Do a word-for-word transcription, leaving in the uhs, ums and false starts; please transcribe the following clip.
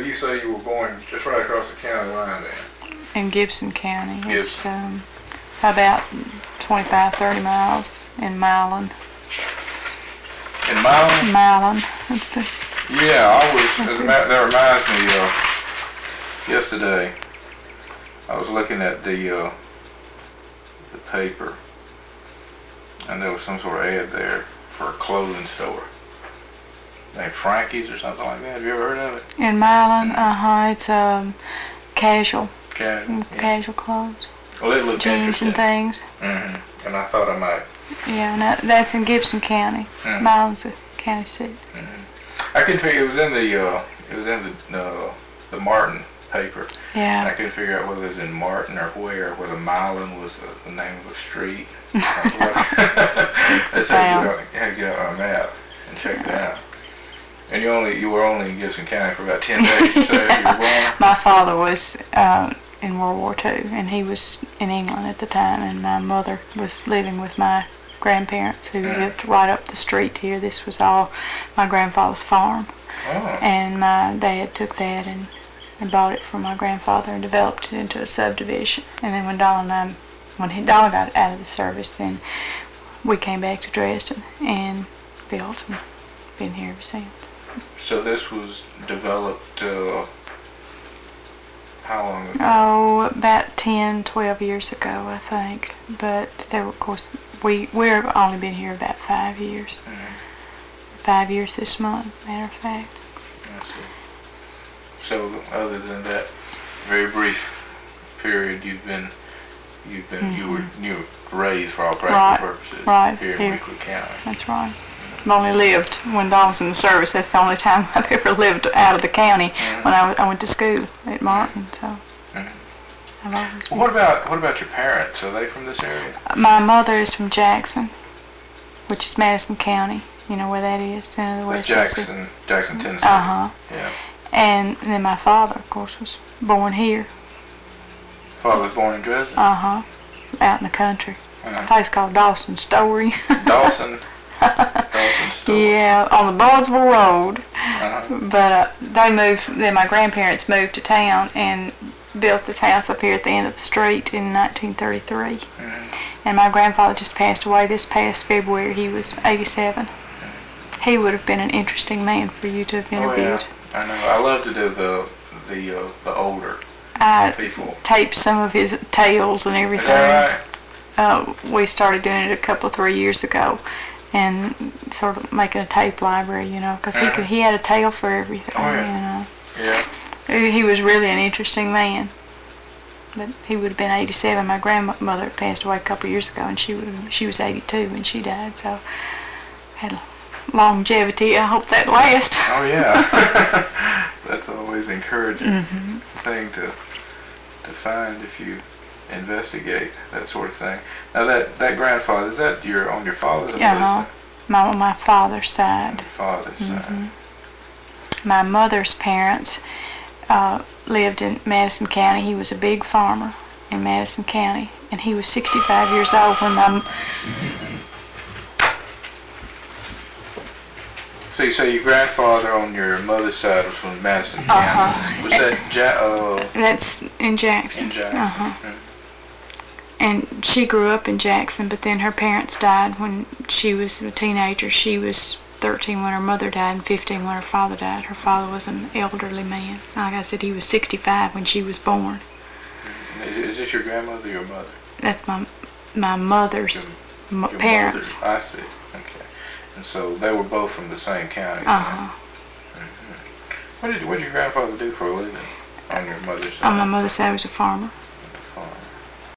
you say you were born just right across the county line then? In Gibson County. Gibson. It's um, about twenty-five, thirty miles in Milan. In Milan? Milan. It's a, yeah, I was, as a matter, that reminds me, uh, yesterday, I was looking at the, uh, the paper, and there was some sort of ad there for a clothing store. Named Frankie's or something like that. Have you ever heard of it? in Milan, mm-hmm. uh-huh, it's um, casual. Casual. Yeah. Casual clothes. Well, it looked Jeans interesting. and things. Mm-hmm. And I thought I might. Yeah, and that, that's in Gibson County. Mm-hmm. Milan's the county seat. Mm-hmm. I couldn't figure. It was in the. Uh, it was in the uh, the Martin paper. Yeah. And I couldn't figure out whether it was in Martin or where. Whether Milan was uh, the name of a street. That's how you had to get out on a map and check it out. And you only you were only in Gibson County for about ten days. So you were born. My father was uh, in World War Two, and he was in England at the time, and my mother was living with my grandparents who mm. lived right up the street here. This was all my grandfather's farm. Oh. And my dad took that and, and bought it from my grandfather and developed it into a subdivision. And then when Dollar and I, when he, Dollar got out of the service, then we came back to Dresden and built and been here ever since. So this was developed uh, how long ago? Oh, about ten, twelve years ago, I think. But there, of course, we we've only been here about five years. Mm-hmm. Five years this month, matter of fact. I see. So, other than that very brief period, you've been you've been mm-hmm. you were you were raised for all practical right. purposes right. here, here in Weekly County. That's right. I've only lived when Don was in the service. That's the only time I've ever lived out of the county. Mm-hmm. When I, w- I went to school at Martin. So. Mm-hmm. I've always well, what about what about your parents? Are they from this area? My mother is from Jackson, which is Madison County. You know where that is? In the West Jackson, Jackson, Tennessee. Uh huh. Yeah. And then my father, of course, was born here. Father was born in Dresden. Uh huh. Out in the country. Uh-huh. A place called Dawson Story. Dawson. Dawson Story. Yeah, on the Baldwin Road. Uh-huh. But uh, they moved. Then my grandparents moved to town and built this house up here at the end of the street in nineteen thirty-three. Mm-hmm. And my grandfather just passed away this past February. He was eighty-seven. Mm-hmm. He would have been an interesting man for you to have interviewed. Oh, yeah. I know. I love to do the the uh, the older I people. Taped some of his tales and everything. Is that right? Uh, we started doing it a couple of three years ago, and sort of making a tape library, you know, because uh-huh. he could he had a tale for everything. Oh, yeah. You know. Yeah. He was really an interesting man. But he would have been eighty-seven. My grandmother passed away a couple of years ago, and she would, she was eighty-two when she died. So had longevity. I hope that lasts. Oh yeah, that's always an encouraging mm-hmm. thing to to find if you investigate that sort of thing. Now that that grandfather, is that your on your father's? Yeah, uh-huh. my on my father's side. On your father's mm-hmm. side. My mother's parents uh, lived in Madison County. He was a big farmer in Madison County, and he was sixty-five years old when my. So you say your grandfather on your mother's side was from Madison County. Uh-huh. Was that ja- uh, That's in Jackson. In Jackson. Uh-huh. Mm-hmm. And she grew up in Jackson, but then her parents died when she was a teenager. She was thirteen when her mother died and fifteen when her father died. Her father was an elderly man. Like I said, he was sixty-five when she was born. Is, is this your grandmother or your mother? That's my my mother's your, m- your parents. Mother. I see. Okay. And so they were both from the same county. Uh-huh. Mm-hmm. What did what did your grandfather do for a living on your mother's side? On my mother's side, he was a farmer. A farmer.